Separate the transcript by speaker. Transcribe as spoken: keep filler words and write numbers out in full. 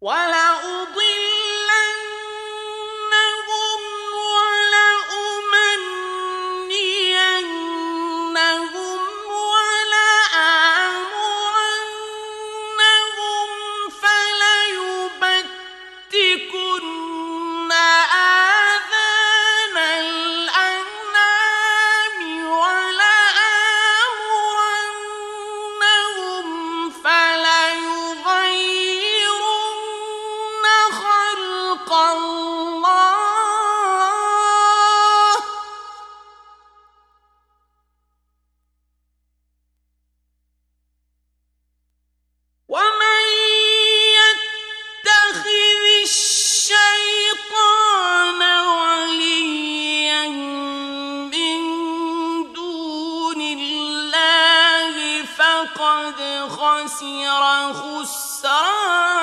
Speaker 1: وَلَأُضِلَّنَّهُمْ وَلَأُمَنِّيَنَّهُمْ وَلَآمُرَنَّهُمْ فَلَيُبَتِّكُنَّ آذَانَ الْأَنْعَامِ وَلَآمُرَنَّهُمْ فَلَيُغَيِّرُنَّ خَلْقَ اللَّهِ ۚ وَمَن يَتَّخِذِ الشَّيْطَانَ وَلِيًّا مِّن دُونِ اللَّهِ فَقَدْ خَسِرَ خُسْرَانًا